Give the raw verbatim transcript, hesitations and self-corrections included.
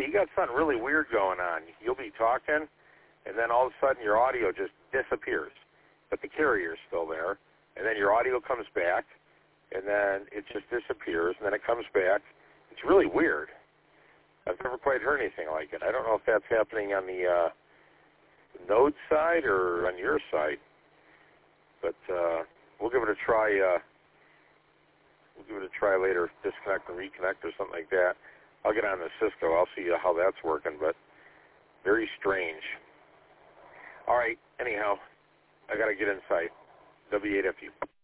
you got something really weird going on. You'll be talking, and then all of a sudden your audio just disappears, but the carrier's still there, and then your audio comes back, and then it just disappears, and then it comes back. It's really weird. I've never quite heard anything like it. I don't know if that's happening on the uh, Node side or on your side, but uh, we'll give it a try. Uh, we'll give it a try later, disconnect and reconnect or something like that. I'll get on the Cisco. I'll see how that's working, but very strange. All right, anyhow, I got to get inside. W eight F U.